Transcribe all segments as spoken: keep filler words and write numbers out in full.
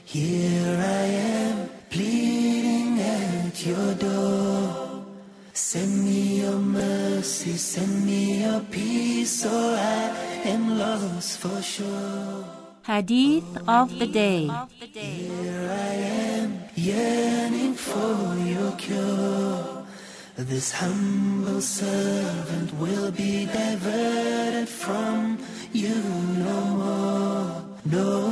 Here I am, pleading at your door. Send me your mercy, send me your peace, or I am lost for sure. Hadith of the day. Here I am, yearning for your cure. This humble servant will be diverted from you no more, no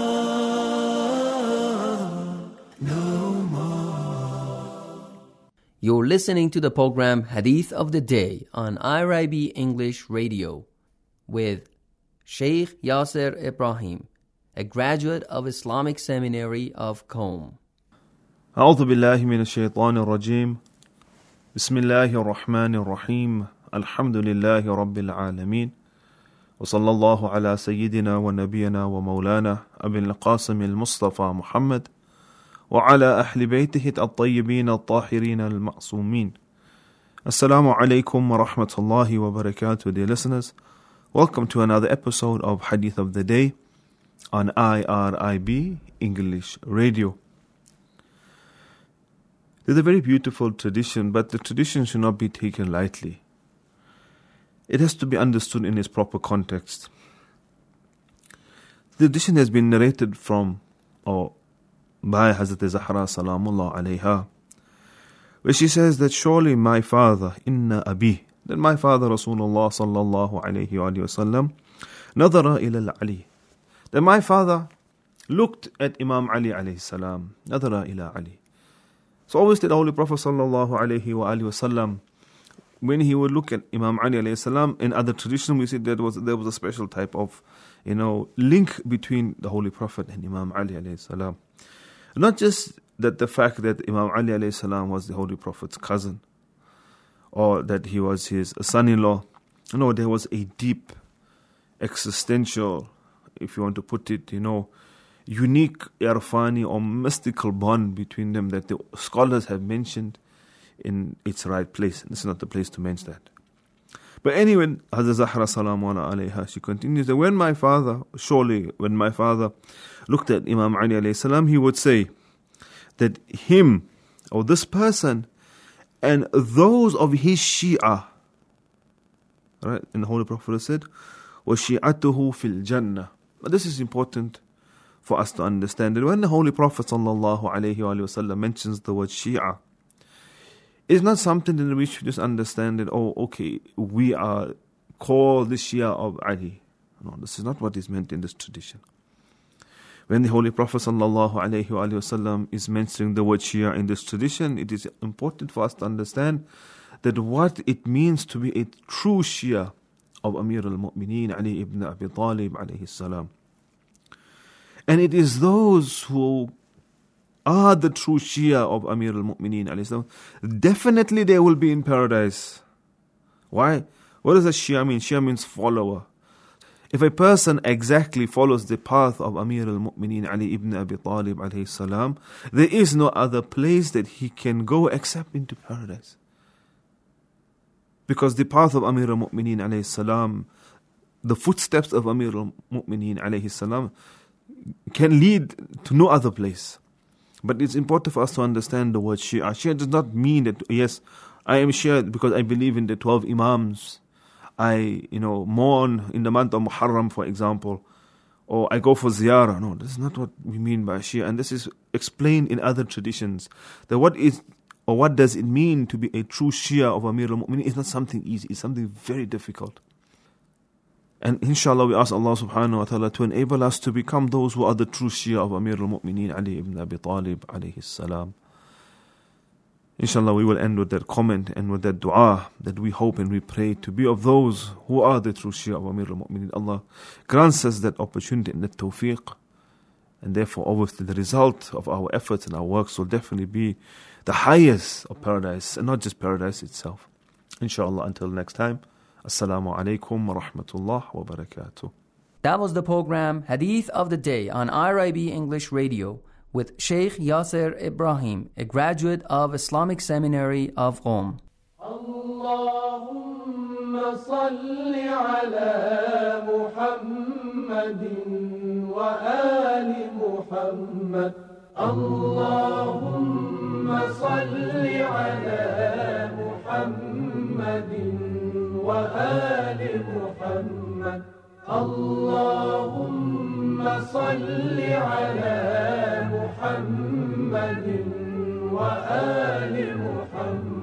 more, no more. You're listening to the program Hadith of the Day on I R I B English Radio with Sheikh Yasser Ibrahim, a graduate of Islamic Seminary of Qom. أعوذ بالله من الشيطان الرجيم. بسم الله الرحمن الرحيم. الحمد لله رب العالمين. وصلى الله على سيدنا ونبينا ومولانا أبي القاسم المصطفى محمد وعلى أهل بيته الطيبين الطاهرين المعصومين. Assalamu alaikum wa rahmatullahi wa barakatuh, dear listeners. Welcome to another episode of Hadith of the Day on I R I B English Radio. There's a very beautiful tradition, but the tradition should not be taken lightly. It has to be understood in its proper context. The tradition has been narrated from or by Hazrat Zahra Salamullah alayha, where she says that surely my father, inna abi, that my father Rasulullah sallallahu alayhi wa sallam, nadara ila Ali, that my father looked at Imam Ali alayhi salam, nadara ila Ali. So obviously the Holy Prophet sallallahu alayhi wa sallam, when he would look at Imam Ali alayhi salam, in other tradition we see that was there was a special type of, you know, link between the Holy Prophet and Imam Ali alayhi salam. Not just that the fact that Imam Ali alayhi salam was the Holy Prophet's cousin, or that he was his son-in-law. No, there was a deep, existential, if you want to put it, you know, unique irfani or mystical bond between them that the scholars have mentioned in its right place. This is not the place to mention that. But anyway, Hazrat Zahra Salamullah alayha, she continues that when my father, surely when my father looked at Imam Ali alayhi salam, he would say that him or this person and those of his Shia, right? And the Holy Prophet said, وَشِيعَتُهُ فِي الْجَنَّةِ. But this is important for us to understand that when the Holy Prophet sallallahu alayhi wa sallam mentions the word Shia, it's not something that we should just understand that, oh, okay, we are called the Shia of Ali. No, this is not what is meant in this tradition. When the Holy Prophet sallallahu alayhi wa sallam is mentioning the word Shia in this tradition, it is important for us to understand that what it means to be a true Shia of Amir al-Mu'mineen Ali ibn Abi Talib alayhi salam. And it is those who are the true Shia of Amir al-Mu'mineen alayhi salam. Definitely they will be in paradise. Why? What does a Shia mean? Shia means follower. If a person exactly follows the path of Amir al-Mu'mineen Ali ibn Abi Talib alayhi salam, there is no other place that he can go except into paradise. Because the path of Amir al-Mu'mineen alayhi salam, the footsteps of Amir al-Mu'mineen alayhi salam, can lead to no other place. But it's important for us to understand the word Shia. Shia does not mean that, yes, I am Shia because I believe in the twelve Imams. I, you know, mourn in the month of Muharram, for example, or I go for ziyarah. No, this is not what we mean by Shia, and this is explained in other traditions. That what is, or what does it mean to be a true Shia of Amir al-Mu'mineen is not something easy, it's something very difficult. And inshallah we ask Allah subhanahu wa ta'ala to enable us to become those who are the true Shia of Amir al-Mu'mineen Ali ibn Abi Talib alayhi salam. Inshallah, we will end with that comment and with that dua that we hope and we pray to be of those who are the true Shia of Amir al-Mu'mineen. Allah grants us that opportunity and that tawfiq. And therefore, obviously, the result of our efforts and our works will definitely be the highest of paradise, and not just paradise itself. Inshallah, until next time. Assalamu alaikum wa rahmatullah wa barakatuh. That was the program Hadith of the Day on I R I B English Radio with Sheikh Yasser Ibrahim, a graduate of Islamic Seminary of Qom. Allahumma salli ala Muhammadin wa ali Muhammad. محمد اللهم صل على محمد وآل محمد اللهم صل على محمد وآل محمد